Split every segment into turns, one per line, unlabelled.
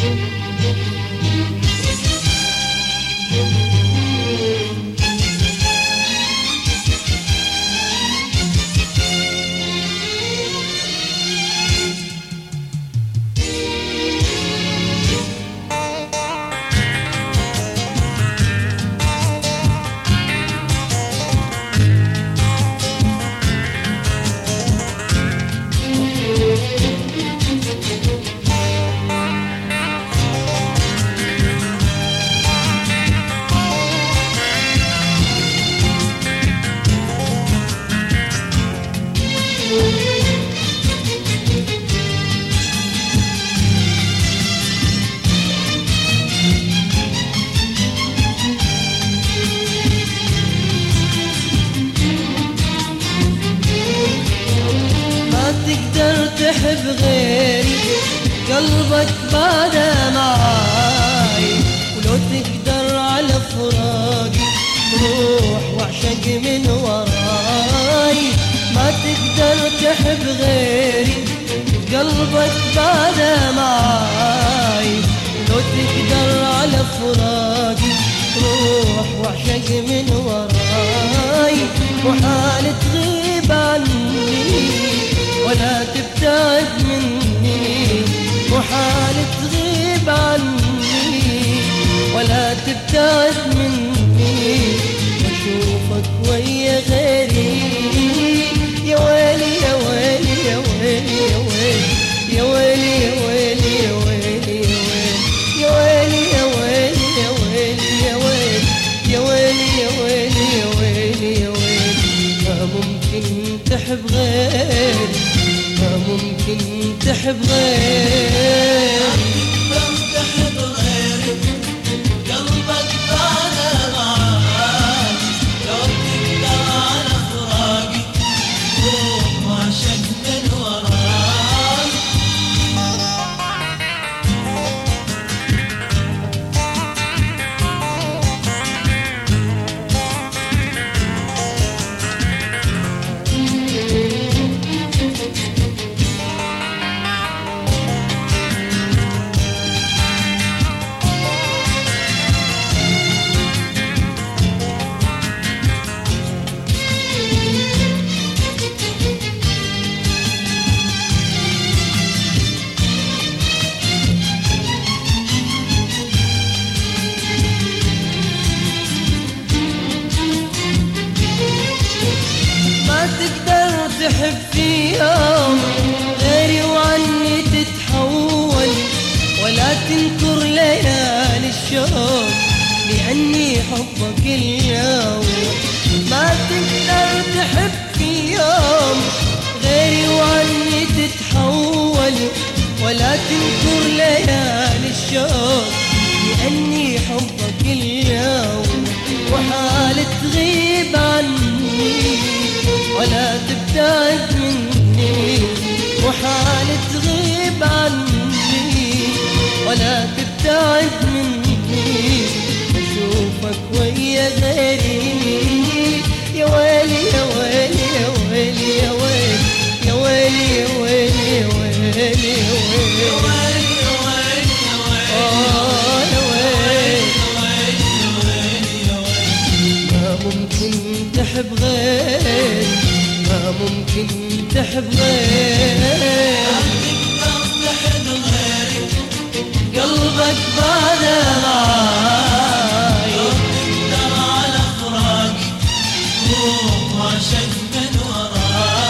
تحب غيري قلبك بادا معاي، ولو تقدر على فراقي روح واعشق من وراي. ما تقدر تحب غيري قلبك بادا معاي، ولو تقدر على فراقي روح واعشق من وراي. محال تغيب عني ولا تبتعد مني، محال تغيب عني ولا تبتعد مني، واشوفك ويا غيري. يا ويلي يا ويلي يا ويلي يا ويلي يا ويلي يا ويلي يا ويلي يا ويلي يا ويلي يا ويلي يا ويلي يا ويلي يا ويلي يا ويلي. ما ممكن تحب غيري، ما ممكن تحب غيري.
تحب غيري قلبك بانا معاك، لو تقدر على فراقي روح واعشق من وراك. تحب في يوم غيري وعني تتحول، ولا تنكر ليالي الشوق لأني حبك اليوم. ما تقدر تحب في يوم غيري وعني تتحول، ولا تنكر ليالي الشوق لأني حبك اليوم. وحال تغيب عني ولا تبتعد مني، وحال تغيب عني ولا تبتعد مني، أشوفك ويا غيري. يا ويلي يا ويلي يا ويلي يا ويلي يا ويلي يا ويلي يا ويلي يا ويلي تحب غيري، ما ممكن تحب غيري. تحب غيري قلبك بادا معاي، لو تقدر على فراقي روح واعشق من وراك.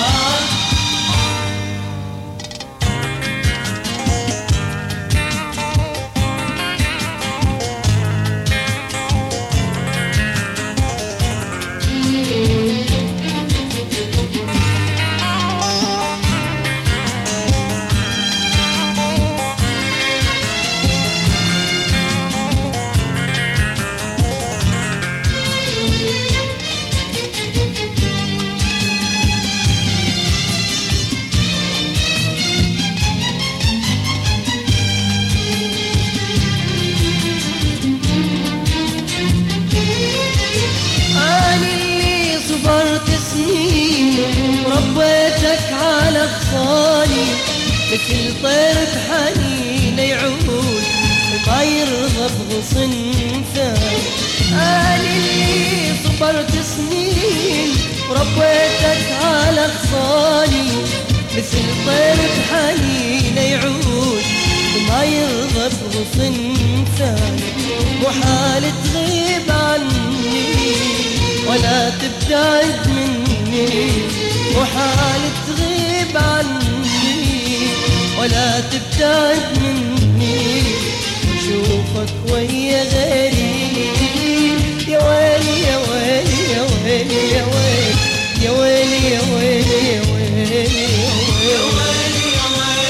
ربيتك على خصالي مثل طير بحنين يعود،
ما يرضى بغصن ثاني. قال اللي صبرت سنين وربيتك على خصاني، مثل طير بحنين يعود وما يرضى بغصن ثاني. محال تغيب عني ولا تبتعد مني، محال تغيب عني ولا تبتعد مني، وشوفك ويا غيري. يا ويلي يا ويلي يا ويلي يا ويلي يا ويلي يا ويلي يا ويلي يا ويلي يا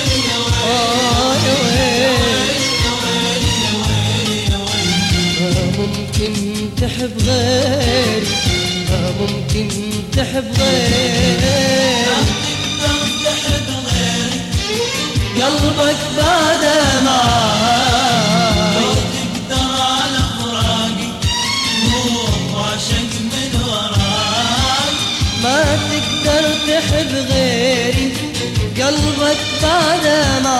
ويلي. ما ممكن تحب غيري، ما ممكن تحب غيري، قلبك بعد معاي
تقدر على فراقي وعشق من وراي.
ما تقدر تحب غيري، قلبك بعد معاي